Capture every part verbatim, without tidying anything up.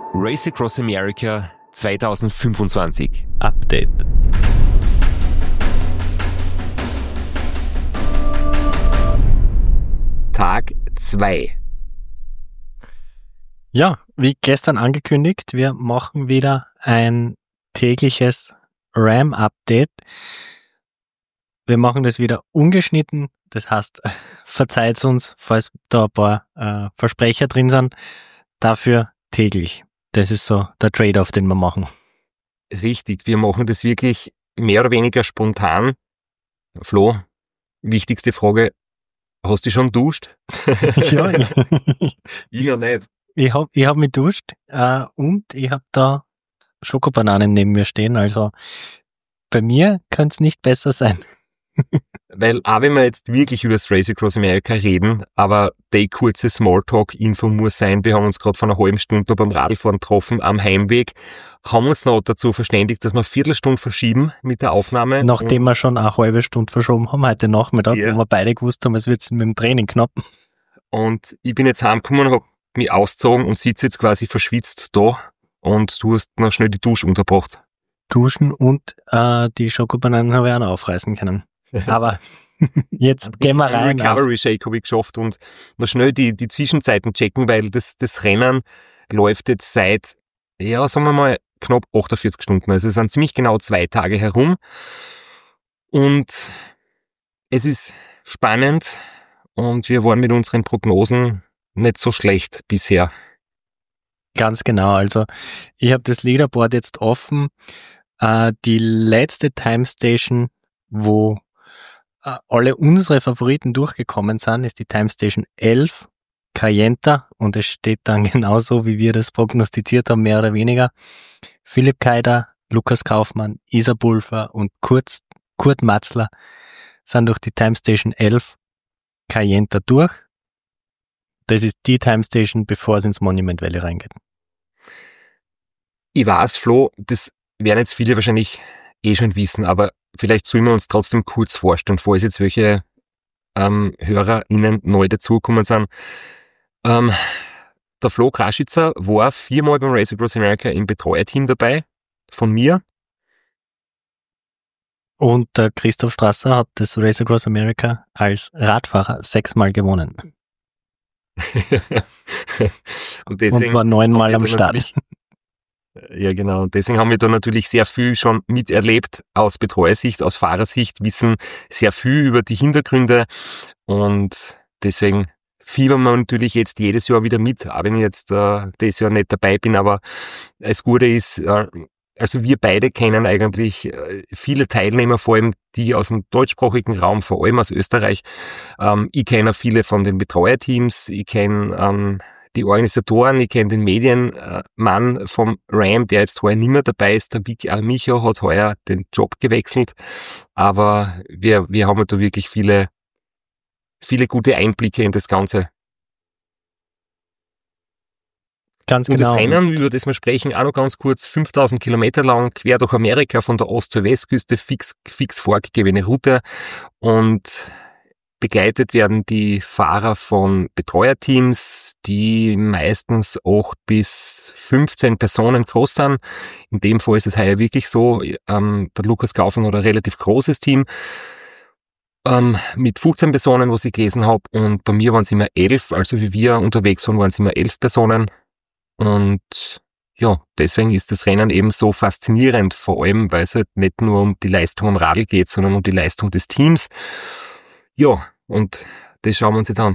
Race Across America zwanzig fünfundzwanzig. Update. Tag zwei. Ja, wie gestern angekündigt, wir machen wieder ein tägliches RAM-Update. Wir machen das wieder ungeschnitten, das heißt, verzeiht uns, falls da ein paar äh, Versprecher drin sind, dafür täglich. Das ist so der Trade-off, den wir machen. Richtig, wir machen das wirklich mehr oder weniger spontan. Flo, wichtigste Frage, hast du schon duscht? Ja, ich, ich noch nicht. ich habe ich hab mich duscht äh, und ich habe da Schokobananen neben mir stehen, also bei mir kann es nicht besser sein. Weil auch wenn wir jetzt wirklich über das Race Across America reden, aber die kurze Smalltalk-Info muss sein, wir haben uns gerade vor einer halben Stunde beim Radlfahren getroffen am Heimweg, haben uns noch dazu verständigt, dass wir eine Viertelstunde verschieben mit der Aufnahme. Nachdem wir schon eine halbe Stunde verschoben haben heute Nachmittag, Ja. wo wir beide gewusst haben, es wird mit dem Training knapp. Und ich bin jetzt heimgekommen und habe mich ausgezogen und sitze jetzt quasi verschwitzt da und du hast noch schnell die Dusche unterbracht. Duschen und äh, die Schokobananen habe ich auch noch aufreißen können. Aber jetzt gehen wir rein. Recovery Shake habe ich geschafft und noch schnell die, die Zwischenzeiten checken, weil das, das Rennen läuft jetzt seit, ja, sagen wir mal, knapp achtundvierzig Stunden. Also es sind ziemlich genau zwei Tage herum. Und es ist spannend und wir waren mit unseren Prognosen nicht so schlecht bisher. Ganz genau, also ich habe das Leaderboard jetzt offen. Äh, die letzte Time Station, wo äh, alle unsere Favoriten durchgekommen sind, ist die Time Station elf, Kayenta, und es steht dann genauso, wie wir das prognostiziert haben, mehr oder weniger. Philipp Keider, Lukas Kaufmann, Isa Pulver und Kurt, Kurt Matzler sind durch die Time Station elf, Kayenta durch. Das ist die Time Station, bevor es ins Monument Valley reingeht. Ich weiß, Flo, das werden jetzt viele wahrscheinlich eh schon wissen, aber vielleicht sollen wir uns trotzdem kurz vorstellen, falls jetzt welche ähm, HörerInnen neu dazugekommen sind. Ähm, der Flo Kraschitzer war viermal beim Race Across America im Betreuerteam dabei, von mir. Und der Christoph Strasser hat das Race Across America als Radfahrer sechsmal gewonnen. und, deswegen und war neunmal am Start. Ja, genau. Und deswegen haben wir da natürlich sehr viel schon miterlebt aus Betreuersicht, aus Fahrersicht, wissen sehr viel über die Hintergründe und deswegen fiebern wir natürlich jetzt jedes Jahr wieder mit, auch wenn ich jetzt äh, dieses Jahr nicht dabei bin, aber das Gute ist, äh, also wir beide kennen eigentlich äh, viele Teilnehmer, vor allem die aus dem deutschsprachigen Raum, vor allem aus Österreich. Ähm, ich kenne viele von den Betreuerteams, ich kenne ähm, die Organisatoren, ich kenne den Medienmann vom RAM, der jetzt heuer nicht mehr dabei ist, der Vic Armicho hat heuer den Job gewechselt, aber wir, wir haben da wirklich viele, viele gute Einblicke in das Ganze. Ganz und genau. das Rennen, über das wir sprechen, auch noch ganz kurz, fünftausend Kilometer lang, quer durch Amerika, von der Ost- zur Westküste, fix, fix vorgegebene Route und begleitet werden die Fahrer von Betreuerteams, die meistens acht bis fünfzehn Personen groß sind. In dem Fall ist es heuer wirklich so. Ähm, der Lukas Kaufmann hat ein relativ großes Team ähm, mit fünfzehn Personen, was ich gelesen habe. Und bei mir waren es immer elf. Also wie wir unterwegs waren, waren es immer elf Personen. Und ja, deswegen ist das Rennen eben so faszinierend, vor allem, weil es halt nicht nur um die Leistung am Radl geht, sondern um die Leistung des Teams. Ja, und das schauen wir uns jetzt an.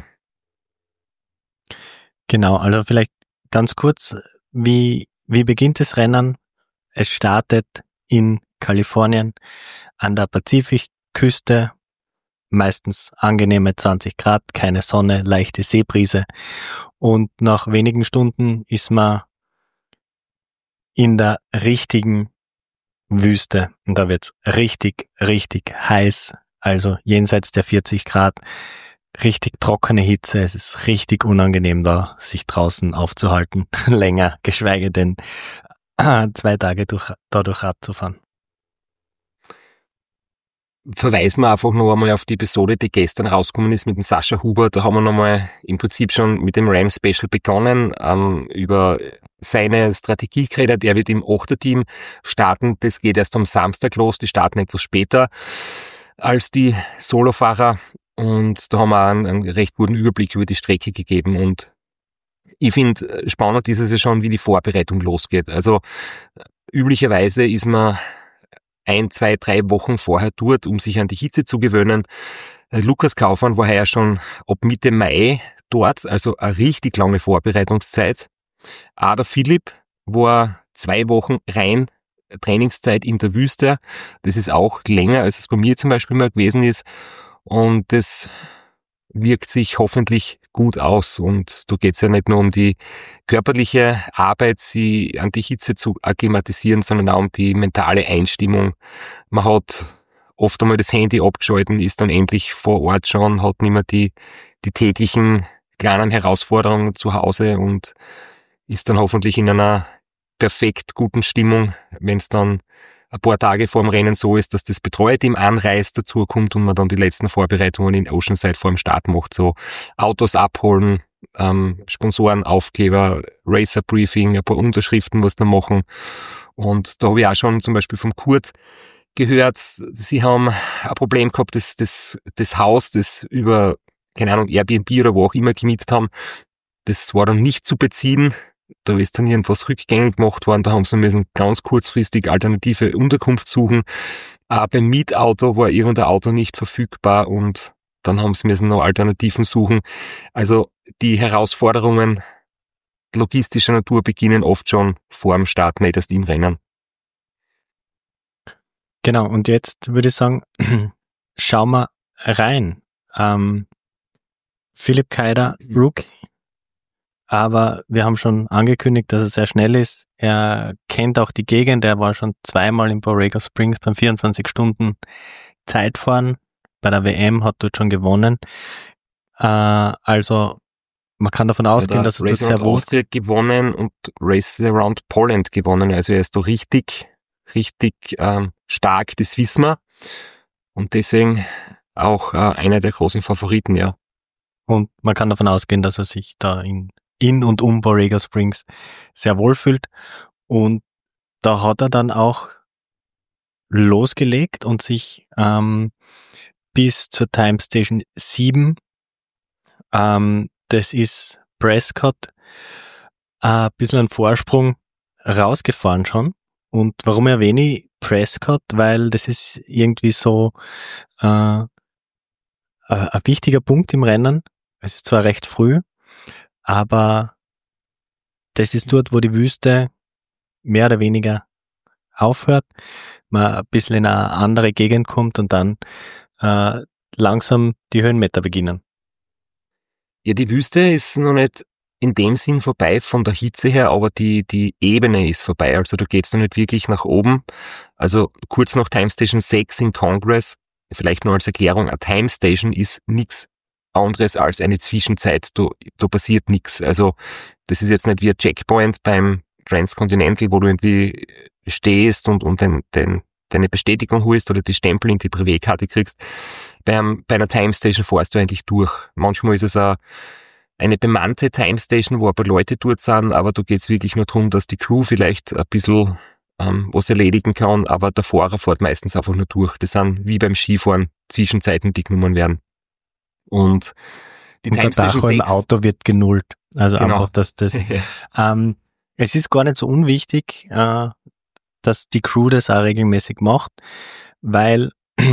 Genau, also vielleicht ganz kurz, wie, wie beginnt das Rennen? Es startet in Kalifornien an der Pazifikküste, meistens angenehme zwanzig Grad, keine Sonne, leichte Seebrise und nach wenigen Stunden ist man in der richtigen Wüste und da wird's richtig, richtig heiß. Also jenseits der vierzig Grad, richtig trockene Hitze, es ist richtig unangenehm da, sich draußen aufzuhalten, länger, geschweige denn äh, zwei Tage durch, da durch Rad zu fahren. Verweisen wir einfach noch einmal auf die Episode, die gestern rausgekommen ist mit dem Sascha Huber. Da haben wir nochmal im Prinzip schon mit dem Ram Special begonnen, ähm, über seine Strategie geredet. Er wird im Achterteam starten. Das geht erst am Samstag los. Die starten etwas später als die Solofahrer. Und da haben wir auch einen, einen recht guten Überblick über die Strecke gegeben. Und ich finde spannend ist es ja schon, wie die Vorbereitung losgeht. Also üblicherweise ist man ein, zwei, drei Wochen vorher dort, um sich an die Hitze zu gewöhnen. Lukas Kaufmann war heuer schon ab Mitte Mai dort, also eine richtig lange Vorbereitungszeit. Auch der Philipp war zwei Wochen rein Trainingszeit in der Wüste. Das ist auch länger, als es bei mir zum Beispiel mal gewesen ist. Und das wirkt sich hoffentlich gut aus. Und da geht es ja nicht nur um die körperliche Arbeit, sie an die Hitze zu akklimatisieren, sondern auch um die mentale Einstimmung. Man hat oft einmal das Handy abgeschalten, ist dann endlich vor Ort schon, hat nicht mehr die, die täglichen kleinen Herausforderungen zu Hause und ist dann hoffentlich in einer perfekt guten Stimmung, wenn es dann ein paar Tage vor dem Rennen so ist, dass das Betreuerteam anreist, dazu kommt und man dann die letzten Vorbereitungen in Oceanside vor dem Start macht, so Autos abholen, ähm, Sponsorenaufkleber, Racer-Briefing, ein paar Unterschriften muss man machen. Und da habe ich auch schon zum Beispiel vom Kurt gehört, sie haben ein Problem gehabt, das, das, das Haus, das über, keine Ahnung, Airbnb oder wo auch immer gemietet haben, das war dann nicht zu beziehen. Da ist dann irgendwas rückgängig gemacht worden, da haben sie müssen ganz kurzfristig alternative Unterkunft suchen. Auch beim Mietauto war irgendein Auto nicht verfügbar und dann haben sie müssen noch Alternativen suchen. Also die Herausforderungen logistischer Natur beginnen oft schon vor dem Start, nicht erst im Rennen. Genau, und jetzt würde ich sagen, schauen wir rein. Ähm, Philipp Keider, Rookie. Aber wir haben schon angekündigt, dass er sehr schnell ist. Er kennt auch die Gegend. Er war schon zweimal in Borrego Springs beim vierundzwanzig Stunden Zeitfahren. Bei der W M hat dort schon gewonnen. Äh, also man kann davon ausgehen, dass er dort sehr wohl... Austria gewonnen und Race Around Poland gewonnen. Also er ist da richtig, richtig ähm, stark, das wissen wir. Und deswegen auch äh, einer der großen Favoriten, ja. Und man kann davon ausgehen, dass er sich da in in und um Borrego Springs sehr wohl fühlt. Und da hat er dann auch losgelegt und sich ähm, bis zur Time Station sieben, ähm, das ist Prescott, äh, ein bisschen einen Vorsprung rausgefahren schon. Und warum erwähne ich Prescott? Weil das ist irgendwie so äh, ein wichtiger Punkt im Rennen. Es ist zwar recht früh, aber das ist dort, wo die Wüste mehr oder weniger aufhört, man ein bisschen in eine andere Gegend kommt und dann äh, langsam die Höhenmeter beginnen. Ja, die Wüste ist noch nicht in dem Sinn vorbei von der Hitze her, aber die die Ebene ist vorbei, also da geht's noch nicht wirklich nach oben. Also kurz nach Time Station sechs in Congress, vielleicht nur als Erklärung, eine Time Station ist nichts anderes als eine Zwischenzeit, da, da passiert nichts. Also das ist jetzt nicht wie ein Checkpoint beim Transcontinental, wo du irgendwie stehst und, und den, den, deine Bestätigung holst oder die Stempel in die Privatkarte kriegst. Beim, bei einer Time Station fährst du eigentlich durch. Manchmal ist es auch eine bemannte Time Station, wo ein paar Leute dort sind, aber da geht's wirklich nur darum, dass die Crew vielleicht ein bisschen ähm, was erledigen kann, aber der Fahrer fährt meistens einfach nur durch. Das sind wie beim Skifahren Zwischenzeiten, die genommen werden. Und die und Time der Tacho im Auto wird genullt. Also genau. Einfach, dass das... ähm, es ist gar nicht so unwichtig, äh, dass die Crew das auch regelmäßig macht, weil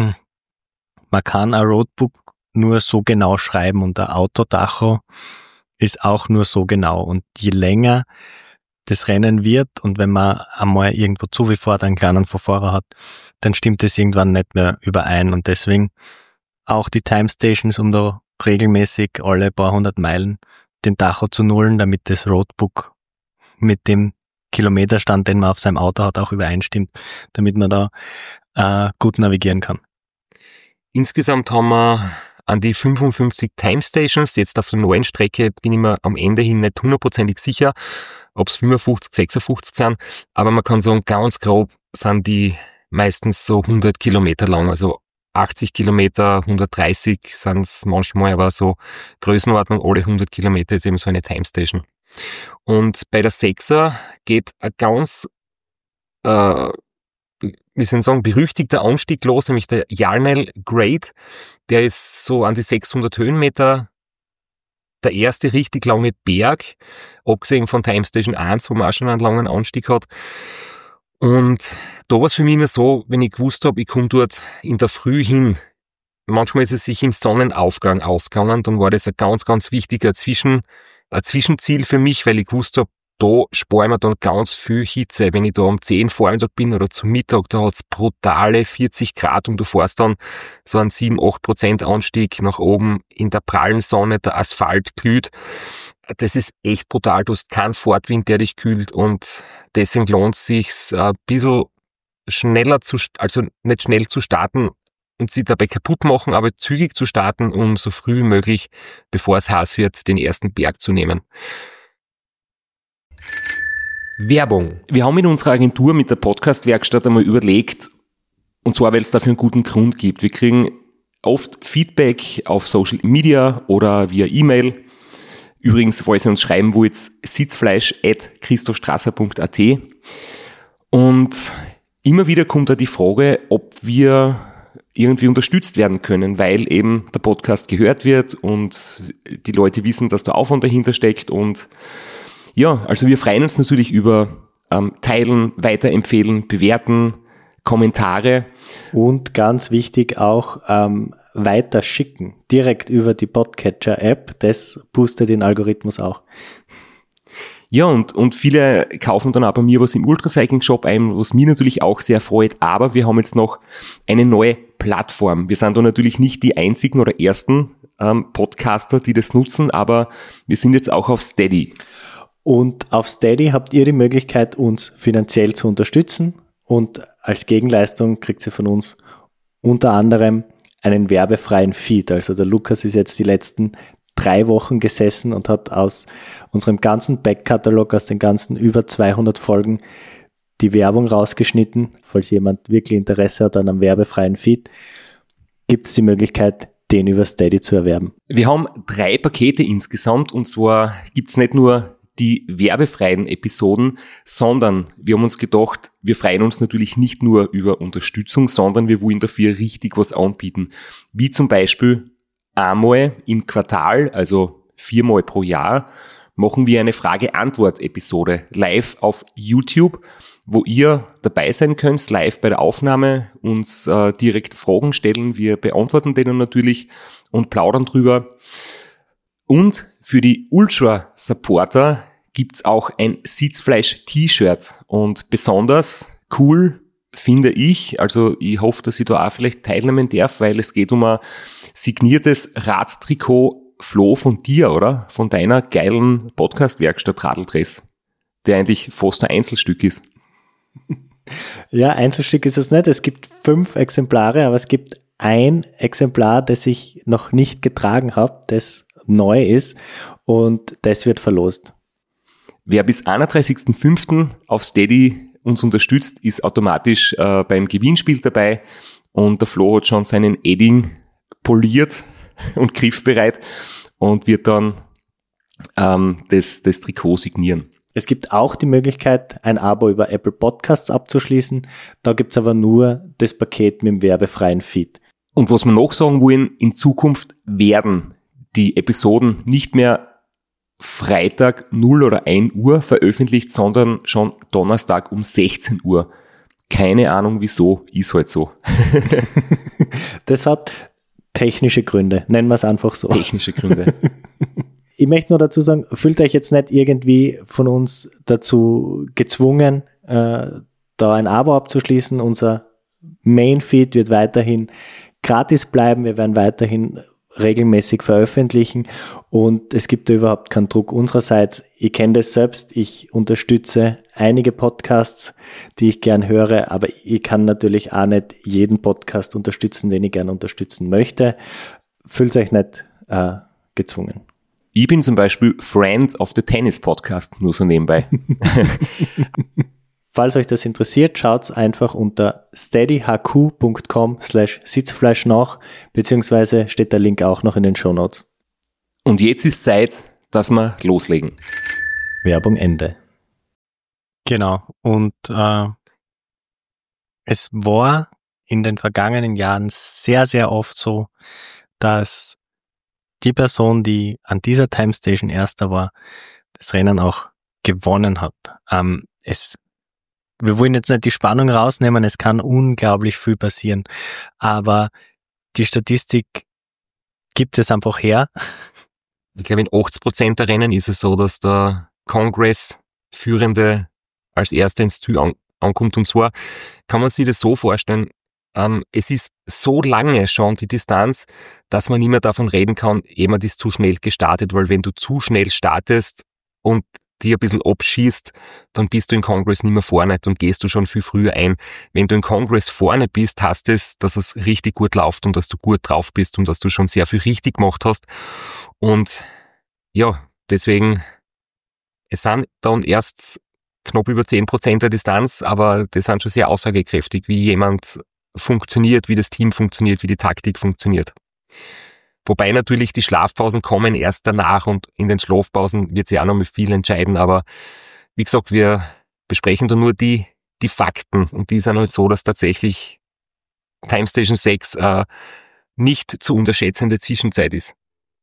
man kann ein Roadbook nur so genau schreiben und der Autotacho ist auch nur so genau. Und je länger das Rennen wird und wenn man einmal irgendwo zufährt, einen kleinen Verfahrer hat, dann stimmt das irgendwann nicht mehr überein. Und deswegen auch die Time Stations, um da regelmäßig alle paar hundert Meilen den Tacho zu nullen, damit das Roadbook mit dem Kilometerstand, den man auf seinem Auto hat, auch übereinstimmt, damit man da äh, gut navigieren kann. Insgesamt haben wir an die fünfundfünfzig Time Stations. Jetzt auf der neuen Strecke bin ich mir am Ende hin nicht hundertprozentig sicher, ob es fünfundfünfzig, sechsundfünfzig sind, aber man kann sagen, ganz grob sind die meistens so hundert Kilometer lang, also achtzig Kilometer, hundertdreißig sind es manchmal, aber so Größenordnung, alle hundert Kilometer ist eben so eine Time Station. Und bei der Sechser geht ein ganz, äh, wie soll ich sagen, berüchtigter Anstieg los, nämlich der Yarnell Grade. Der ist so an die sechshundert Höhenmeter der erste richtig lange Berg, abgesehen von Time Station eins, wo man auch schon einen langen Anstieg hat. Und da war es für mich immer so, wenn ich gewusst habe, ich komme dort in der Früh hin. Manchmal ist es sich im Sonnenaufgang ausgegangen, dann war das ein ganz, ganz wichtiger Zwischen, ein Zwischenziel für mich, weil ich gewusst habe, da spare ich mir dann ganz viel Hitze. Wenn ich da um zehn Vormittag bin oder zum Mittag, da hat's brutale vierzig Grad und du fährst dann so einen sieben bis acht Prozent Anstieg nach oben in der prallen Sonne, der Asphalt glüht. Das ist echt brutal. Du hast keinen Fortwind, der dich kühlt und deswegen lohnt es sich, ein bisschen schneller zu, also nicht schnell zu starten und sie dabei kaputt machen, aber zügig zu starten, um so früh wie möglich, bevor es heiß wird, den ersten Berg zu nehmen. Werbung. Wir haben in unserer Agentur mit der Podcast-Werkstatt einmal überlegt, und zwar, weil es dafür einen guten Grund gibt. Wir kriegen oft Feedback auf Social Media oder via E-Mail. Übrigens, falls ihr uns schreiben wollt, sitzfleisch at christophstrasser punkt at. Und immer wieder kommt da die Frage, ob wir irgendwie unterstützt werden können, weil eben der Podcast gehört wird und die Leute wissen, dass da Aufwand dahinter steckt. Und ja, also wir freuen uns natürlich über ähm, Teilen, Weiterempfehlen, Bewerten, Kommentare. Und ganz wichtig auch ähm, weiterschicken, direkt über die Podcatcher-App, das boostet den Algorithmus auch. Ja, und, und viele kaufen dann auch bei mir was im Ultracycling-Shop ein, was mich natürlich auch sehr freut, aber wir haben jetzt noch eine neue Plattform. Wir sind da natürlich nicht die einzigen oder ersten ähm, Podcaster, die das nutzen, aber wir sind jetzt auch auf Steady. Und auf Steady habt ihr die Möglichkeit, uns finanziell zu unterstützen und als Gegenleistung kriegt ihr von uns unter anderem einen werbefreien Feed. Also der Lukas ist jetzt die letzten drei Wochen gesessen und hat aus unserem ganzen Backkatalog, aus den ganzen über zweihundert Folgen die Werbung rausgeschnitten. Falls jemand wirklich Interesse hat an einem werbefreien Feed, gibt es die Möglichkeit, den über Steady zu erwerben. Wir haben drei Pakete insgesamt und zwar gibt es nicht nur die werbefreien Episoden, sondern wir haben uns gedacht, wir freuen uns natürlich nicht nur über Unterstützung, sondern wir wollen dafür richtig was anbieten. Wie zum Beispiel einmal im Quartal, also viermal pro Jahr, machen wir eine Frage-Antwort-Episode live auf YouTube, wo ihr dabei sein könnt, live bei der Aufnahme, uns äh, direkt Fragen stellen. Wir beantworten denen natürlich und plaudern drüber. Und für die Ultra-Supporter gibt's auch ein Sitzfleisch-T-Shirt. Und besonders cool finde ich, also ich hoffe, dass ich da auch vielleicht teilnehmen darf, weil es geht um ein signiertes Radtrikot, Flo, von dir, oder? Von deiner geilen Podcast-Werkstatt Radeldress, der eigentlich fast ein Einzelstück ist. Ja, Einzelstück ist es nicht. Es gibt fünf Exemplare, aber es gibt ein Exemplar, das ich noch nicht getragen habe, das neu ist und das wird verlost. Wer bis einunddreißigsten fünften auf Steady uns unterstützt, ist automatisch äh, beim Gewinnspiel dabei und der Flo hat schon seinen Edding poliert und griffbereit und wird dann ähm, das, das Trikot signieren. Es gibt auch die Möglichkeit, ein Abo über Apple Podcasts abzuschließen. Da gibt's aber nur das Paket mit dem werbefreien Feed. Und was wir noch sagen wollen, in Zukunft werden die Episoden nicht mehr Freitag null oder ein Uhr veröffentlicht, sondern schon Donnerstag um sechzehn Uhr. Keine Ahnung wieso, ist halt so. Das hat technische Gründe, nennen wir es einfach so. Technische Gründe. Ich möchte nur dazu sagen, fühlt euch jetzt nicht irgendwie von uns dazu gezwungen, äh, da ein Abo abzuschließen. Unser Main-Feed wird weiterhin gratis bleiben. Wir werden weiterhin regelmäßig veröffentlichen und es gibt da überhaupt keinen Druck unsererseits. Ich kenne das selbst, ich unterstütze einige Podcasts, die ich gern höre, aber ich kann natürlich auch nicht jeden Podcast unterstützen, den ich gern unterstützen möchte. Fühlt euch nicht äh, gezwungen. Ich bin zum Beispiel Friend of the Tennis Podcast, nur so nebenbei. Falls euch das interessiert, schaut einfach unter steadyhq.com slash Sitzfleisch nach, beziehungsweise steht der Link auch noch in den Shownotes. Und jetzt ist Zeit, dass wir loslegen. Werbung Ende. Genau. Und äh, es war in den vergangenen Jahren sehr, sehr oft so, dass die Person, die an dieser Time Station Erster war, das Rennen auch gewonnen hat. Ähm, es, wir wollen jetzt nicht die Spannung rausnehmen, es kann unglaublich viel passieren, aber die Statistik gibt es einfach her. Ich glaube, in achtzig Prozent der Rennen ist es so, dass der Congress-Führende als Erster ins Ziel an, ankommt. Und zwar kann man sich das so vorstellen, ähm, es ist so lange schon die Distanz, dass man nicht mehr davon reden kann, jemand ist zu schnell gestartet, weil wenn du zu schnell startest und die ein bisschen abschießt, dann bist du in Congress nicht mehr vorne, dann gehst du schon viel früher ein. Wenn du in Congress vorne bist, heißt es, dass es richtig gut läuft und dass du gut drauf bist und dass du schon sehr viel richtig gemacht hast. Und ja, deswegen, es sind dann erst knapp über zehn Prozent der Distanz, aber das sind schon sehr aussagekräftig, wie jemand funktioniert, wie das Team funktioniert, wie die Taktik funktioniert. Wobei natürlich die Schlafpausen kommen erst danach und in den Schlafpausen wird sich auch noch mit viel entscheiden, aber wie gesagt, wir besprechen da nur die, die Fakten und die sind halt so, dass tatsächlich Time Station sechs äh, nicht zu unterschätzende Zwischenzeit ist.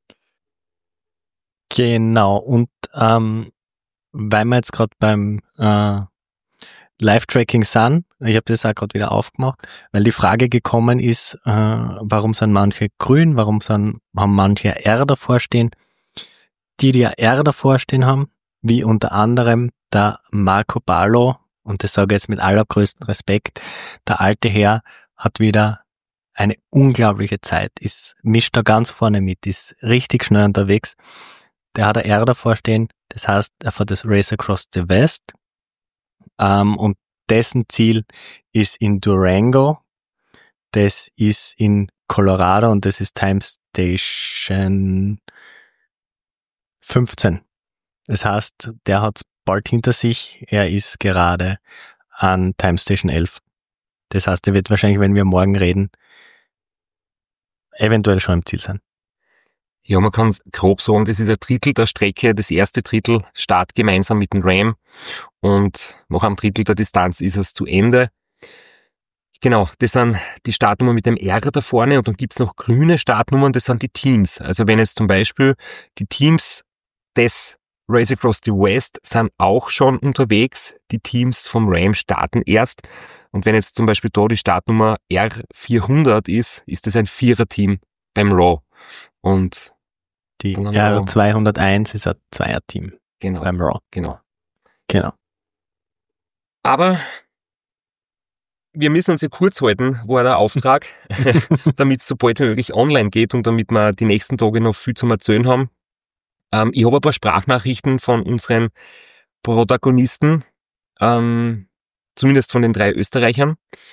Genau, und ähm, weil wir jetzt gerade beim äh, Live-Tracking sind, ich habe das auch gerade wieder aufgemacht, weil die Frage gekommen ist, äh, warum sind manche grün, warum sind, haben manche R davor stehen. Die, die R davor stehen haben, wie unter anderem der Marco Ballo, und das sage ich jetzt mit allergrößtem Respekt, der alte Herr hat wieder eine unglaubliche Zeit, ist mischt da ganz vorne mit, ist richtig schnell unterwegs. Der hat ein R davor stehen, das heißt, er fährt das Race Across the West, ähm, und dessen Ziel ist in Durango, das ist in Colorado und das ist Time Station fünfzehn. Das heißt, der hat's bald hinter sich, er ist gerade an Time Station elf. Das heißt, er wird wahrscheinlich, wenn wir morgen reden, eventuell schon im Ziel sein. Ja, man kann grob sagen, das ist ein Drittel der Strecke, das erste Drittel Start gemeinsam mit dem Ram und nach einem Drittel der Distanz ist es zu Ende. Genau, das sind die Startnummern mit dem R da vorne und dann gibt's noch grüne Startnummern, das sind die Teams. Also wenn jetzt zum Beispiel die Teams des Race Across the West sind auch schon unterwegs, die Teams vom Ram starten erst und wenn jetzt zum Beispiel da die Startnummer R vierhundert ist, ist das ein Vierer-Team beim Raw. Und die R zweihunderteins ist ein Zweier-Team genau, beim Raw. Genau. Genau. Aber wir müssen uns ja kurz halten, war der Auftrag, damit es so bald wie möglich online geht und damit wir die nächsten Tage noch viel zum Erzählen haben. Ähm, ich habe ein paar Sprachnachrichten von unseren Protagonisten, ähm, zumindest von den drei Österreichern.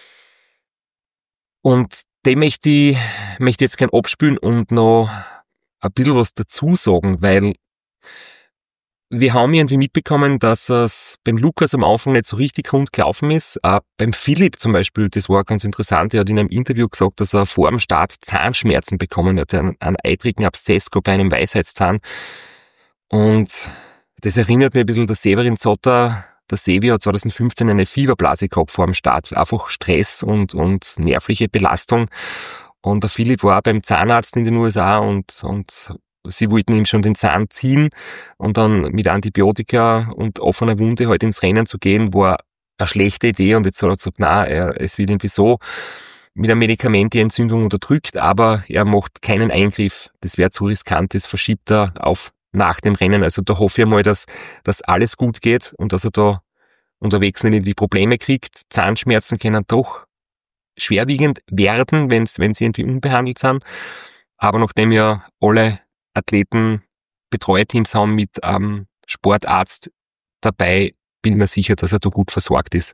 Und dem möchte ich, möchte ich jetzt gern abspülen und noch ein bisschen was dazu sagen, weil wir haben irgendwie mitbekommen, dass es beim Lukas am Anfang nicht so richtig rund gelaufen ist. Auch beim Philipp zum Beispiel, das war ganz interessant, er hat in einem Interview gesagt, dass er vor dem Start Zahnschmerzen bekommen hat, einen, einen eitrigen Abszess bei einem Weisheitszahn. Und das erinnert mich ein bisschen, der Severin Zotter, der Sevi hat zwanzig fünfzehn eine Fieberblase gehabt vor dem Start. Einfach Stress und, und nervliche Belastung. Und der Philipp war beim Zahnarzt in den U S A und, und sie wollten ihm schon den Zahn ziehen und dann mit Antibiotika und offener Wunde halt ins Rennen zu gehen, war eine schlechte Idee und jetzt hat er gesagt, na, er, es wird irgendwie so mit einem Medikament die Entzündung unterdrückt, aber er macht keinen Eingriff. Das wäre zu riskant, das verschiebt er auf nach dem Rennen. Also da hoffe ich mal, dass, dass alles gut geht und dass er da unterwegs nicht irgendwie Probleme kriegt. Zahnschmerzen können doch schwerwiegend werden, wenn's, wenn sie irgendwie unbehandelt sind. Aber nachdem ja alle Athleten Betreuerteams haben mit ähm, Sportarzt dabei, bin mir sicher, dass er da gut versorgt ist.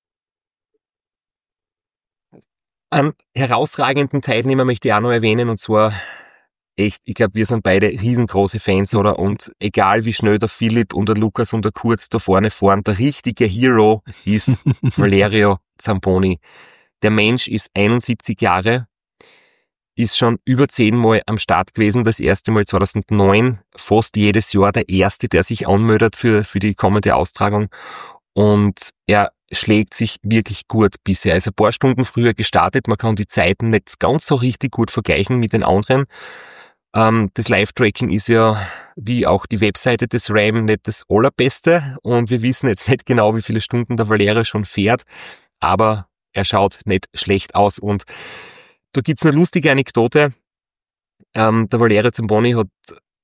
Einen herausragenden Teilnehmer möchte ich auch noch erwähnen, und zwar echt, ich glaube, wir sind beide riesengroße Fans, oder? Und egal wie schnell der Philipp und der Lukas und der Kurt da vorne fahren, der richtige Hero ist Valerio Zamponi. Der Mensch ist einundsiebzig Jahre, ist schon über zehnmal am Start gewesen. Das erste Mal zweitausendneun, fast jedes Jahr der Erste, der sich anmeldet für, für die kommende Austragung. Und er schlägt sich wirklich gut bisher. Er ist ein paar Stunden früher gestartet. Man kann die Zeiten nicht ganz so richtig gut vergleichen mit den anderen. Ähm, das Live-Tracking ist ja, wie auch die Webseite des Ram, nicht das allerbeste. Und wir wissen jetzt nicht genau, wie viele Stunden der Valero schon fährt. Aber er schaut nicht schlecht aus. Und da gibt's eine lustige Anekdote. Ähm, der Valero Zamboni hat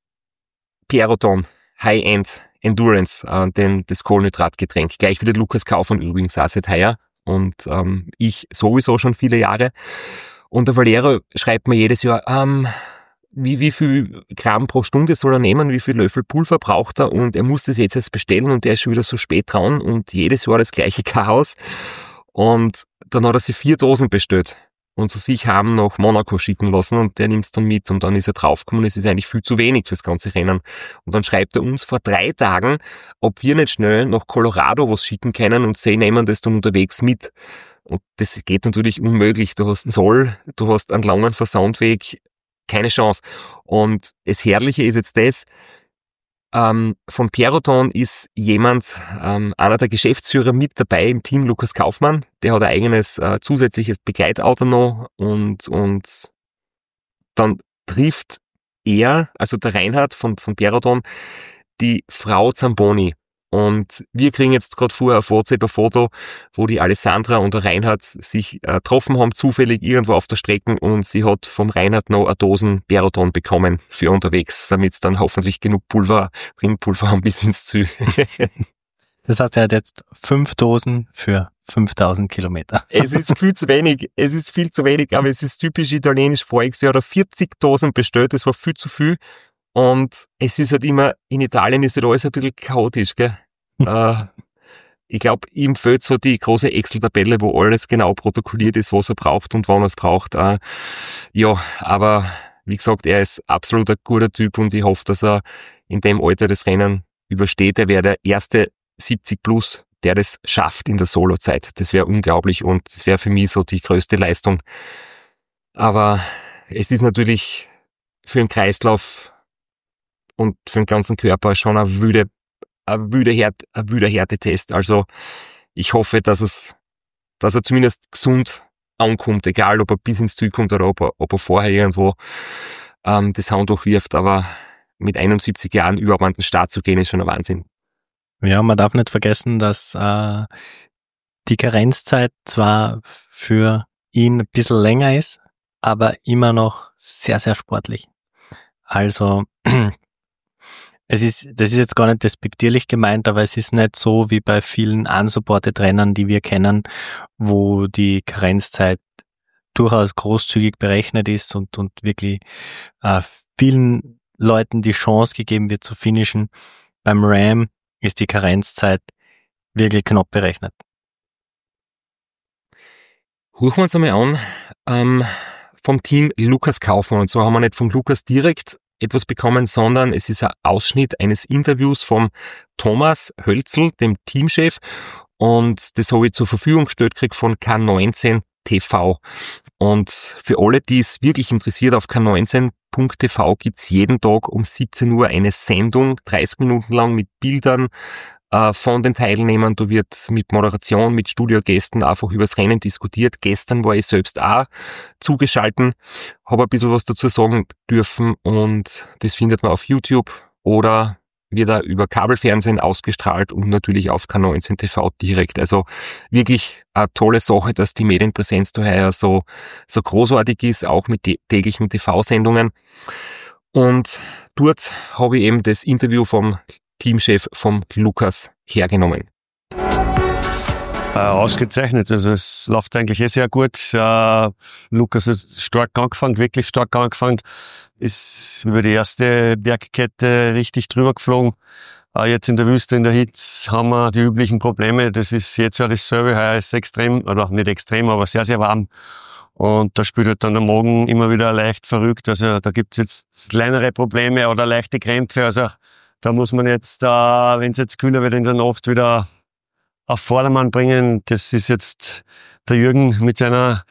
Peloton High-End Endurance, äh, den, das Kohlenhydratgetränk. Gleich wie der Lukas Kaufmann übrigens auch seit heuer. Und ähm, ich sowieso schon viele Jahre. Und der Valero schreibt mir jedes Jahr, ähm, wie, wie viel Gramm pro Stunde soll er nehmen, wie viel Löffel Pulver braucht er, und er muss das jetzt erst bestellen und der ist schon wieder so spät dran und jedes Jahr das gleiche Chaos. Und dann hat er sich vier Dosen bestellt und zu sich haben nach Monaco schicken lassen und der nimmt's dann mit und dann ist er draufgekommen, es ist eigentlich viel zu wenig fürs ganze Rennen. Und dann schreibt er uns vor drei Tagen, ob wir nicht schnell nach Colorado was schicken können und sie nehmen das dann unterwegs mit. Und das geht natürlich unmöglich. Du hast Zoll, du hast einen langen Versandweg, keine Chance. Und das Herrliche ist jetzt das, ähm, von Peloton ist jemand, ähm, einer der Geschäftsführer mit dabei im Team, Lukas Kaufmann, der hat ein eigenes äh, zusätzliches Begleitauto noch und, und dann trifft er, also der Reinhard von, von Peloton, die Frau Zamboni. Und wir kriegen jetzt gerade vorher ein WhatsApp-Foto, wo die Alessandra und der Reinhard sich äh, getroffen haben, zufällig irgendwo auf der Strecke, und sie hat vom Reinhard noch eine Dosen Peloton bekommen für unterwegs, damit sie dann hoffentlich genug Pulver, Trinkpulver haben bis ins Ziel. Das heißt, er hat jetzt fünf Dosen für fünftausend Kilometer. Es ist viel zu wenig, es ist viel zu wenig, aber es ist typisch italienisch. Voriges Jahr hat er vierzig Dosen bestellt, das war viel zu viel. Und es ist halt immer, in Italien ist halt alles ein bisschen chaotisch, gell? äh, ich glaube, ihm fehlt so die große Excel-Tabelle, wo alles genau protokolliert ist, was er braucht und wann er es braucht. Äh, ja, aber wie gesagt, er ist absolut ein guter Typ und ich hoffe, dass er in dem Alter das Rennen übersteht. Er wäre der erste siebzig plus, der das schafft in der Solo-Zeit. Das wäre unglaublich und das wäre für mich so die größte Leistung. Aber es ist natürlich für den Kreislauf und für den ganzen Körper schon ein wüde, ein wüde Härte, ein wüder Härtetest. Also ich hoffe, dass es, dass er zumindest gesund ankommt, egal ob er bis ins Ziel kommt oder ob er, ob er vorher irgendwo ähm, das Handtuch wirft. Aber mit einundsiebzig Jahren überhaupt an den Start zu gehen, ist schon ein Wahnsinn. Ja, man darf nicht vergessen, dass äh, die Karenzzeit zwar für ihn ein bisschen länger ist, aber immer noch sehr, sehr sportlich. Also es ist, das ist jetzt gar nicht despektierlich gemeint, aber es ist nicht so wie bei vielen unsupported Rennern, die wir kennen, wo die Karenzzeit durchaus großzügig berechnet ist und, und wirklich äh, vielen Leuten die Chance gegeben wird zu finishen. Beim Ram ist die Karenzzeit wirklich knapp berechnet. Hören wir uns einmal an, ähm, vom Team Lukas Kaufmann. Und so haben wir nicht vom Lukas direkt etwas bekommen, sondern es ist ein Ausschnitt eines Interviews vom Thomas Hölzl, dem Teamchef. Und das habe ich zur Verfügung gestellt gekriegt von K neunzehn T V. Und für alle, die es wirklich interessiert, auf K neunzehn Punkt T V gibt's jeden Tag um siebzehn Uhr eine Sendung, dreißig Minuten lang mit Bildern äh, von den Teilnehmern. Da wird mit Moderation, mit Studiogästen einfach übers Rennen diskutiert. Gestern war ich selbst auch zugeschalten, habe ein bisschen was dazu sagen dürfen und das findet man auf YouTube oder wird da über Kabelfernsehen ausgestrahlt und natürlich auf K neunzehn T V direkt. Also wirklich eine tolle Sache, dass die Medienpräsenz daher so, so großartig ist, auch mit die täglichen T V-Sendungen. Und dort habe ich eben das Interview vom Teamchef vom Lukas hergenommen. Äh, ausgezeichnet, also es läuft eigentlich eh sehr gut. Äh, Lukas ist stark angefangen, wirklich stark angefangen, ist über die erste Bergkette richtig drüber geflogen. Äh, jetzt in der Wüste, in der Hitze haben wir die üblichen Probleme. Das ist jetzt ja dasselbe, heuer ist extrem, oder nicht extrem, aber sehr, sehr warm. Und da spielt halt dann der Magen immer wieder leicht verrückt. Also da gibt's jetzt kleinere Probleme oder leichte Krämpfe. Also da muss man jetzt, äh, wenn es jetzt kühler wird in der Nacht, wieder auf Vordermann bringen. Das ist jetzt der Jürgen mit seiner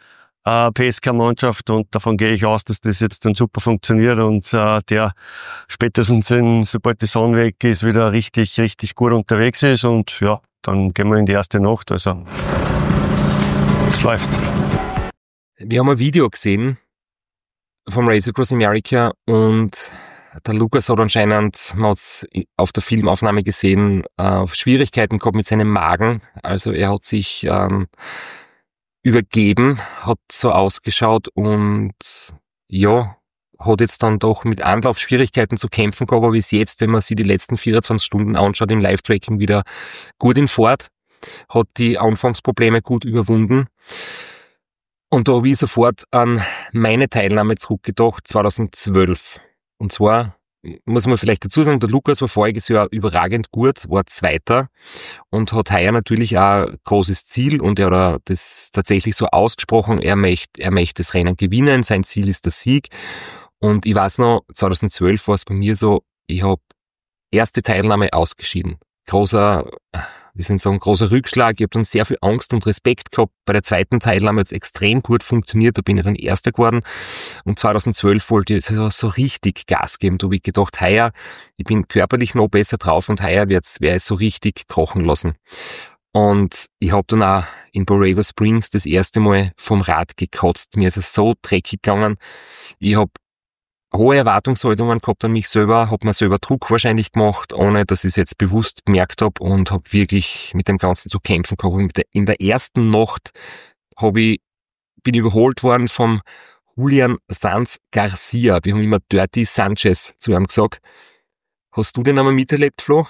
äh, P S K-Mannschaft und davon gehe ich aus, dass das jetzt dann super funktioniert und äh, der spätestens, in, sobald die Sonne weg ist, wieder richtig, richtig gut unterwegs ist und ja, dann gehen wir in die erste Nacht, also es läuft. Wir haben ein Video gesehen vom Race Across America und der Lukas hat anscheinend, man hat's auf der Filmaufnahme gesehen, äh, Schwierigkeiten gehabt mit seinem Magen. Also er hat sich ähm, übergeben, hat so ausgeschaut und ja, hat jetzt dann doch mit Anlauf Schwierigkeiten zu kämpfen gehabt, aber bis jetzt, wenn man sich die letzten vierundzwanzig Stunden anschaut, im Live-Tracking wieder gut in Fahrt, hat die Anfangsprobleme gut überwunden. Und da habe ich sofort an meine Teilnahme zurückgedacht, zweitausendzwölf. Und zwar, muss man vielleicht dazu sagen, der Lukas war voriges Jahr überragend gut, war Zweiter und hat heuer natürlich auch ein großes Ziel und er hat das tatsächlich so ausgesprochen, er möchte, er möchte das Rennen gewinnen, sein Ziel ist der Sieg. Und ich weiß noch, zweitausendzwölf war es bei mir so, ich habe erste Teilnahme ausgeschieden. Großer, wie soll ich sagen, großer Rückschlag. Ich habe dann sehr viel Angst und Respekt gehabt. Bei der zweiten Teilnahme hat es extrem gut funktioniert. Da bin ich dann Erster geworden. Und zweitausendzwölf wollte ich so, so richtig Gas geben. Da habe ich gedacht, heuer, ich bin körperlich noch besser drauf und heuer werde ich es so richtig kochen lassen. Und ich habe dann auch in Borrego Springs das erste Mal vom Rad gekotzt. Mir ist es so dreckig gegangen. Ich habe hohe Erwartungshaltungen gehabt an mich selber, habe mir selber Druck wahrscheinlich gemacht, ohne dass ich es jetzt bewusst gemerkt habe und habe wirklich mit dem Ganzen zu kämpfen gehabt. Und in der ersten Nacht hab ich, bin ich überholt worden vom Julian Sanz Garcia. Wir haben immer Dirty Sanchez zu ihm gesagt. Hast du den einmal miterlebt, Flo?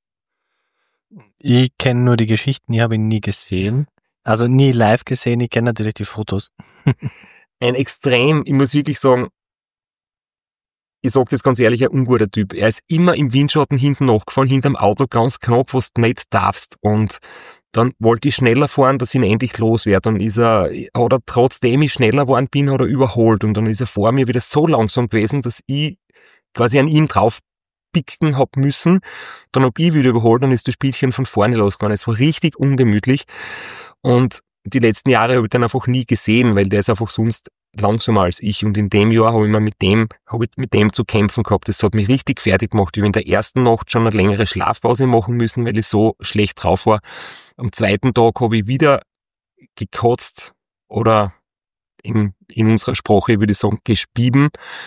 Ich kenne nur die Geschichten, ich habe ihn nie gesehen. Also nie live gesehen, ich kenne natürlich die Fotos. Ein extrem, ich muss wirklich sagen, ich sag das ganz ehrlich, ein unguter Typ. Er ist immer im Windschatten hinten nachgefahren, hinterm Auto ganz knapp, was du nicht darfst. Und dann wollte ich schneller fahren, dass ich ihn endlich loswerde. Dann ist er, hat er trotzdem ich schneller geworden bin, hat er überholt. Und dann ist er vor mir wieder so langsam gewesen, dass ich quasi an ihm drauf picken hab müssen. Dann hab ich wieder überholt, dann ist das Spielchen von vorne losgegangen. Es war richtig ungemütlich. Und die letzten Jahre habe ich den einfach nie gesehen, weil der ist einfach sonst langsamer als ich und in dem Jahr habe ich mir mit dem, habe ich mit dem zu kämpfen gehabt. Das hat mich richtig fertig gemacht. Ich habe in der ersten Nacht schon eine längere Schlafpause machen müssen, weil ich so schlecht drauf war. Am zweiten Tag habe ich wieder gekotzt oder in, in unserer Sprache würde ich sagen gespieben.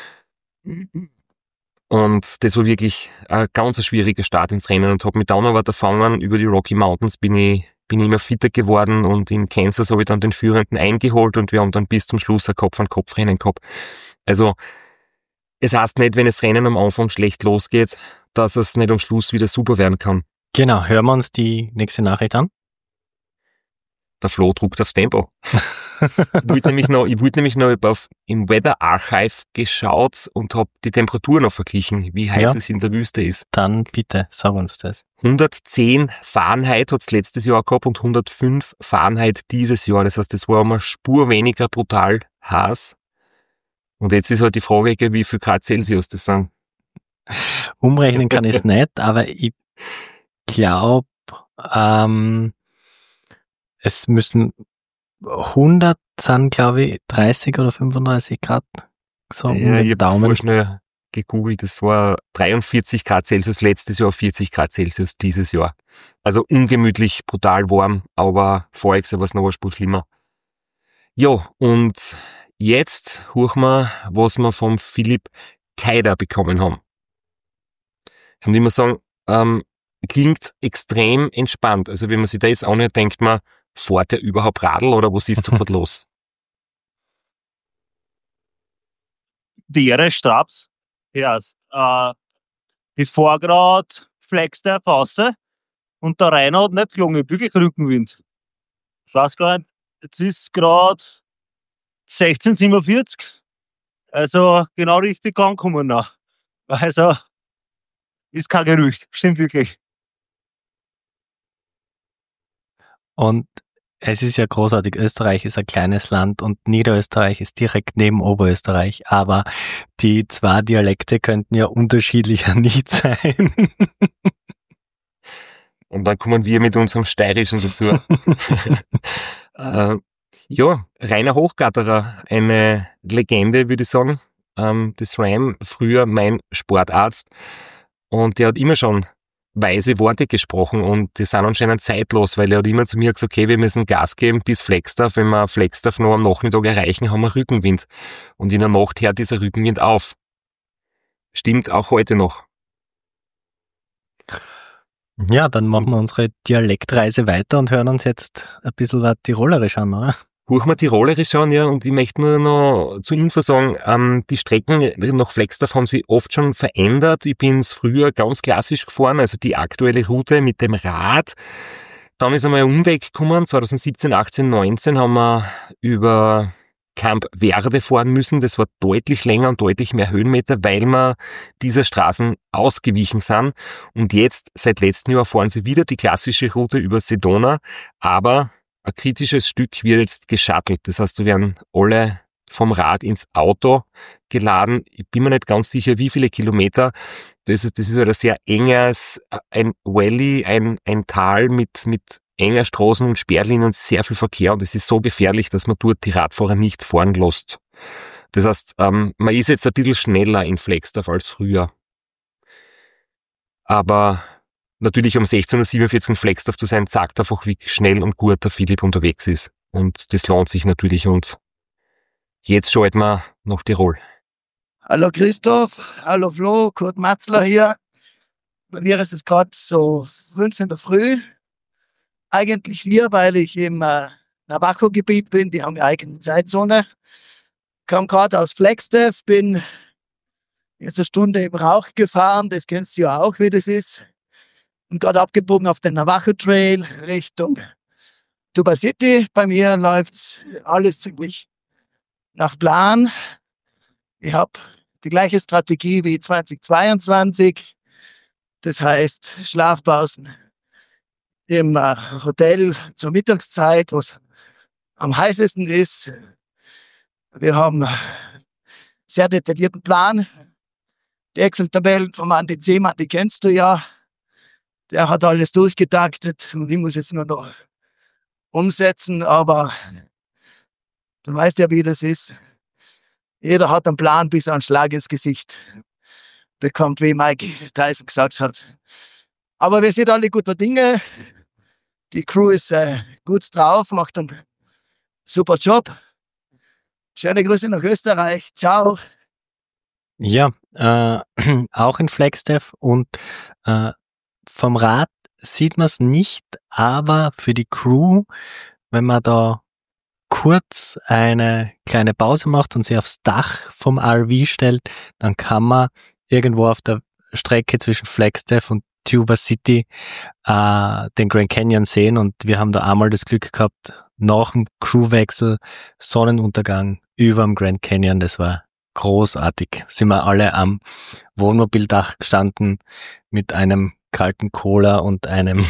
Und das war wirklich ein ganz schwieriger Start ins Rennen und habe mich dann aber erfangen. Über die Rocky Mountains bin ich bin immer fitter geworden und in Kansas habe ich dann den Führenden eingeholt und wir haben dann bis zum Schluss ein Kopf-an-Kopf-Rennen gehabt. Also es heißt nicht, wenn das Rennen am Anfang schlecht losgeht, dass es nicht am Schluss wieder super werden kann. Genau, hören wir uns die nächste Nachricht an. Der Flo druckt aufs Tempo. ich wollte nämlich noch, ich wollte nämlich noch auf, im Weather Archive geschaut und habe die Temperatur noch verglichen, wie heiß ja. es in der Wüste ist. Dann bitte, sag uns das. hundertzehn Fahrenheit hat es letztes Jahr gehabt und hundertfünf Fahrenheit dieses Jahr. Das heißt, das war eine Spur weniger brutal heiß. Und jetzt ist halt die Frage, wie viel Grad Celsius das sind. Umrechnen kann ich es nicht, aber ich glaube, ähm, es müssen hundert sind, glaube ich, dreißig oder fünfunddreißig Grad. So ja, um den ich habe voll schnell gegoogelt. Das war dreiundvierzig Grad Celsius letztes Jahr, vierzig Grad Celsius dieses Jahr. Also ungemütlich, brutal warm, aber voriges Jahr war es noch eine Spur schlimmer. Ja, und jetzt hören wir, was wir vom Philipp Keider bekommen haben. Ich muss immer sagen, ähm, klingt extrem entspannt. Also wenn man sich das anhört, denkt man, fährt der überhaupt Radl oder was ist da gerade los? Die Ehre Straps. Ja, äh, ich fahr grad Flagstaff raus und der Rainer hat nicht gelungen, wirklich Rückenwind. Ich weiß gar nicht, jetzt ist grad sechzehn siebenundvierzig, also genau richtig angekommen noch. Also, ist kein Gerücht, stimmt wirklich. Und es ist ja großartig, Österreich ist ein kleines Land und Niederösterreich ist direkt neben Oberösterreich, aber die zwei Dialekte könnten ja unterschiedlicher nicht sein. Und dann kommen wir mit unserem Steirischen dazu. äh, Ja, Rainer Hochgatterer, eine Legende, würde ich sagen. Ähm, das SRAM, früher mein Sportarzt. Und der hat immer schon weise Worte gesprochen und die sind anscheinend zeitlos, weil er hat immer zu mir gesagt, okay, wir müssen Gas geben bis Flagstaff. Wenn wir Flagstaff noch am Nachmittag erreichen, haben wir Rückenwind. Und in der Nacht hört dieser Rückenwind auf. Stimmt auch heute noch. Ja, dann machen wir unsere Dialektreise weiter und hören uns jetzt ein bisschen was Tirolerisch an, oder? Huch mal Tirolerisch an, ja, und ich möchte nur noch zur Info sagen, ähm, die Strecken nach Flagstaff haben sich oft schon verändert. Ich bin's früher ganz klassisch gefahren, also die aktuelle Route mit dem Rad. Dann ist einmal ein Umweg gekommen, zwanzig siebzehn, achtzehn, neunzehn haben wir über Camp Verde fahren müssen. Das war deutlich länger und deutlich mehr Höhenmeter, weil wir dieser Straßen ausgewichen sind. Und jetzt, seit letztem Jahr, fahren sie wieder die klassische Route über Sedona, aber ein kritisches Stück wird jetzt geschattelt. Das heißt, wir werden alle vom Rad ins Auto geladen. Ich bin mir nicht ganz sicher, wie viele Kilometer. Das ist, das ist halt ein sehr enges, ein Valley, ein, ein Tal mit, mit enger Straßen und Sperrlinien und sehr viel Verkehr. Und es ist so gefährlich, dass man dort die Radfahrer nicht fahren lässt. Das heißt, ähm, man ist jetzt ein bisschen schneller in Flagstaff als früher. Aber natürlich um sechzehn Uhr siebenundvierzig in Flagstaff zu sein, zeigt einfach, wie schnell und gut der Philipp unterwegs ist. Und das lohnt sich natürlich. Und jetzt schalten wir nach Tirol. Hallo Christoph, hallo Flo, Kurt Matzler hier. Bei mir ist es gerade so fünf in der Früh. Eigentlich vier, weil ich im äh, Navajo-Gebiet bin, die haben eine eigene Zeitzone. Kam gerade aus Flagstaff, bin jetzt eine Stunde im Rauch gefahren, das kennst du ja auch, wie das ist. Und gerade abgebogen auf den Navajo Trail Richtung Tuba City. Bei mir läuft alles ziemlich nach Plan. Ich habe die gleiche Strategie wie zweitausendzweiundzwanzig. Das heißt Schlafpausen im äh, Hotel zur Mittagszeit, was am heißesten ist. Wir haben einen sehr detaillierten Plan. Die Excel-Tabellen vom Andi Zehmann, die kennst du ja. Der hat alles durchgetaktet und ich muss jetzt nur noch umsetzen, aber du weißt ja, wie das ist. Jeder hat einen Plan, bis er einen Schlag ins Gesicht bekommt, wie Mike Tyson gesagt hat. Aber wir sind alle guter Dinge. Die Crew ist äh, gut drauf, macht einen super Job. Schöne Grüße nach Österreich. Ciao. Ja, äh, auch in Flagstaff und äh, vom Rad sieht man es nicht, aber für die Crew, wenn man da kurz eine kleine Pause macht und sich aufs Dach vom R V stellt, dann kann man irgendwo auf der Strecke zwischen Flagstaff und Tuba City äh, den Grand Canyon sehen und wir haben da einmal das Glück gehabt, nach dem Crewwechsel Sonnenuntergang über dem Grand Canyon, das war großartig. Sind wir alle am Wohnmobildach gestanden mit einem kalten Cola und einem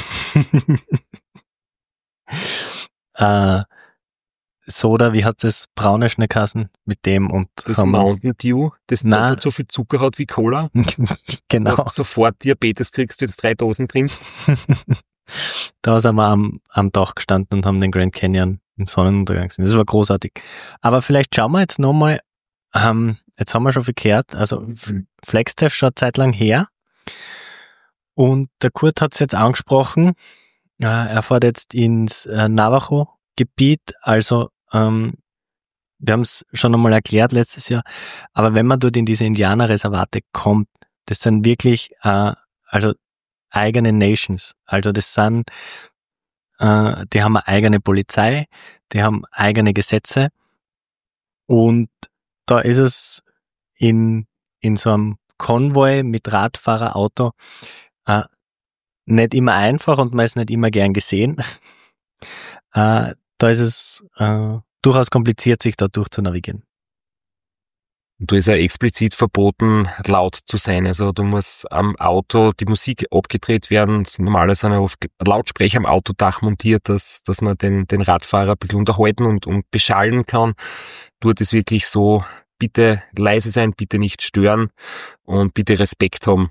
äh, Soda, wie hat das braune Schneckassen mit dem und Das haben uns- Mountain Dew, das Na. doppelt so viel Zucker hat wie Cola, genau. dass du sofort Diabetes kriegst, wenn du jetzt drei Dosen trinkst. Da sind wir am, am Dach gestanden und haben den Grand Canyon im Sonnenuntergang gesehen. Das war großartig. Aber vielleicht schauen wir jetzt nochmal, ähm, jetzt haben wir schon viel gehört, also Flagstaff schaut zeitlang her und der Kurt hat es jetzt angesprochen, äh, er fährt jetzt ins äh, Navajo-Gebiet, also ähm, wir haben es schon einmal erklärt letztes Jahr, aber wenn man dort in diese Indianerreservate kommt, das sind wirklich äh, also eigene Nations, also das sind äh, die haben eine eigene Polizei, die haben eigene Gesetze und da ist es in in so einem Konvoi mit Radfahrerauto äh, nicht immer einfach und man ist nicht immer gern gesehen. äh, da ist es äh, durchaus kompliziert, sich da durchzunavigieren. Und da ist ja explizit verboten, laut zu sein. Also du musst am Auto die Musik abgedreht werden. Normalerweise sind ja oft Lautsprecher am Autodach montiert, dass, dass man den, den Radfahrer ein bisschen unterhalten und, und beschallen kann. Dort ist wirklich so, bitte leise sein, bitte nicht stören und bitte Respekt haben.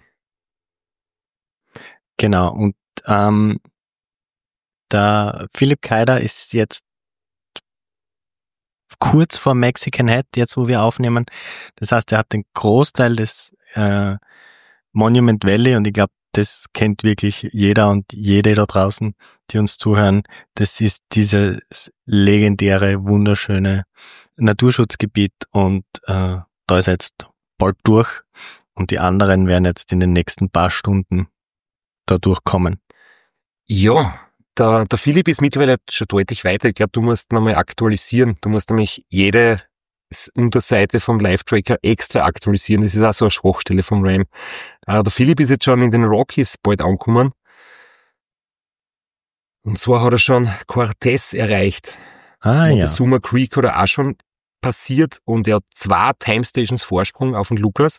Genau, und ähm, der Philipp Keider ist jetzt kurz vor Mexican Head, jetzt wo wir aufnehmen. Das heißt, er hat den Großteil des äh, Monument Valley und ich glaube, das kennt wirklich jeder und jede da draußen, die uns zuhören. Das ist dieses legendäre, wunderschöne Naturschutzgebiet und äh, da ist jetzt bald durch und die anderen werden jetzt in den nächsten paar Stunden da durchkommen. Ja, der, der Philipp ist mittlerweile schon deutlich weiter. Ich glaube, du musst nochmal aktualisieren. Du musst nämlich jede Unterseite vom Live-Tracker extra aktualisieren. Das ist auch so eine Schwachstelle vom RAM. Äh, der Philipp ist jetzt schon in den Rockies bald angekommen. Und zwar hat er schon Cortez erreicht. Ah, und ja. der Summer Creek hat er auch schon passiert und er hat zwei Timestations Vorsprung auf den Lukas.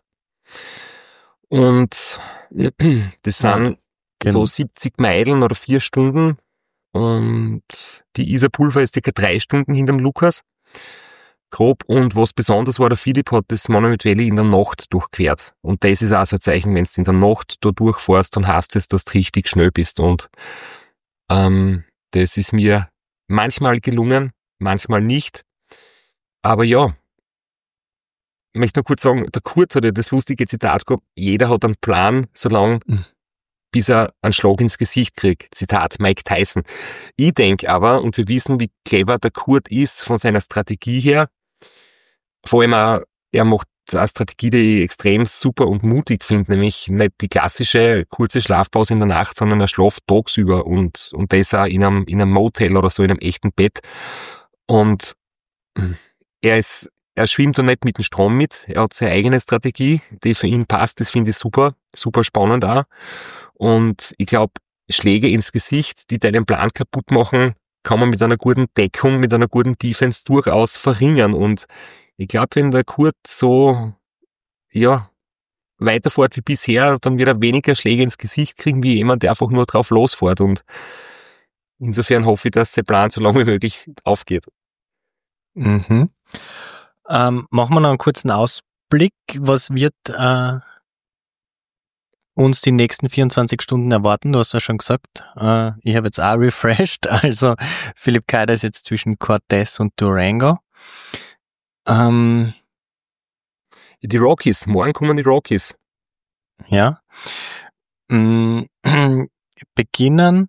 Und das sind Genau. so siebzig Meilen oder vier Stunden. Und die Isarpulver ist circa drei Stunden hinterm Lukas. Grob. Und was besonders war, der Philipp hat das Monument Valley in der Nacht durchquert. Und das ist auch so ein Zeichen, wenn du in der Nacht da durchfährst, dann heißt es, dass du richtig schnell bist. Und ähm, das ist mir manchmal gelungen, manchmal nicht. Aber ja, ich möchte nur kurz sagen, der Kurt hat ja das lustige Zitat gehabt, jeder hat einen Plan, solange Mhm. bis er einen Schlag ins Gesicht kriegt. Zitat Mike Tyson. Ich denke aber, und wir wissen, wie clever der Kurt ist von seiner Strategie her, vor allem auch, er macht eine Strategie, die ich extrem super und mutig finde, nämlich nicht die klassische kurze Schlafpause in der Nacht, sondern er schläft tagsüber und, und das auch in einem, in einem Motel oder so, in einem echten Bett. Und er ist, er schwimmt da nicht mit dem Strom mit, er hat seine eigene Strategie, die für ihn passt, das finde ich super, super spannend auch. Und ich glaube, Schläge ins Gesicht, die deinen Plan kaputt machen, kann man mit einer guten Deckung, mit einer guten Defense durchaus verringern. Und ich glaube, wenn der Kurt so, ja, weiterfährt wie bisher, dann wird er weniger Schläge ins Gesicht kriegen, wie jemand, der einfach nur drauf losfährt. Und insofern hoffe ich, dass der Plan so lange wie möglich aufgeht. Mhm. Ähm, machen wir noch einen kurzen Ausblick. Was wird äh, uns die nächsten vierundzwanzig Stunden erwarten? Du hast ja schon gesagt, äh, ich habe jetzt auch refreshed. Also Philipp Keider ist jetzt zwischen Cortez und Durango. Ähm, Die Rockies, morgen kommen die Rockies. ja. Mm, beginnen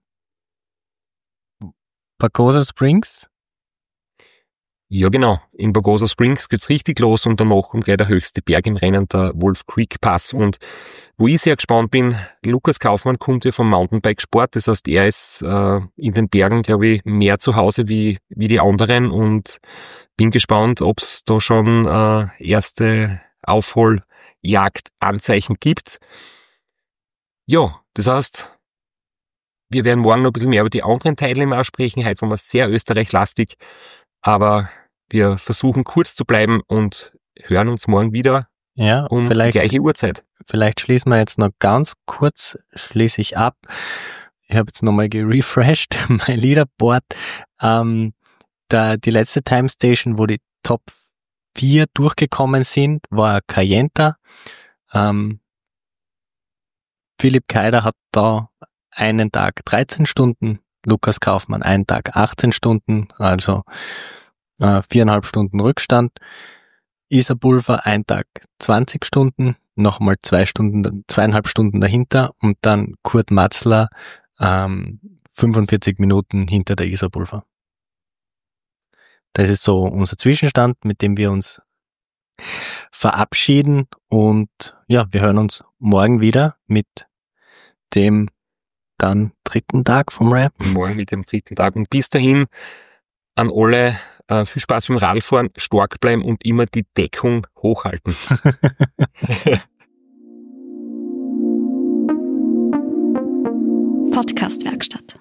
Pagosa Springs. Ja, genau. In Pagosa Springs geht's richtig los und danach kommt gleich der höchste Berg im Rennen, der Wolf Creek Pass. Und wo ich sehr gespannt bin, Lukas Kaufmann kommt ja vom Mountainbike-Sport, das heißt, er ist äh, in den Bergen, glaube ich, mehr zu Hause wie wie die anderen und bin gespannt, ob es da schon äh, erste Aufholjagd-Anzeichen gibt. Ja, das heißt, wir werden morgen noch ein bisschen mehr über die anderen Teilnehmer sprechen. Heute waren wir sehr österreichlastig, aber wir versuchen kurz zu bleiben und hören uns morgen wieder Ja, um vielleicht, die gleiche Uhrzeit. vielleicht schließen wir jetzt noch ganz kurz, schließe ich ab. Ich habe jetzt nochmal gerefreshed, mein Leaderboard. Ähm, da, die letzte Time Station, wo die Top vier durchgekommen sind, war Cayenta. Ähm, Philipp Keider hat da einen Tag dreizehn Stunden, Lukas Kaufmann einen Tag achtzehn Stunden, also äh, viereinhalb Stunden Rückstand. Isarpulver ein Tag zwanzig Stunden, nochmal zwei Stunden, zweieinhalb Stunden dahinter und dann Kurt Matzler ähm, fünfundvierzig Minuten hinter der Isarpulver. Das ist so unser Zwischenstand, mit dem wir uns verabschieden und ja, wir hören uns morgen wieder mit dem dann dritten Tag vom Rap. Morgen mit dem dritten Tag. Und bis dahin an alle äh, viel Spaß beim Radfahren, stark bleiben und immer die Deckung hochhalten. Podcast-Werkstatt.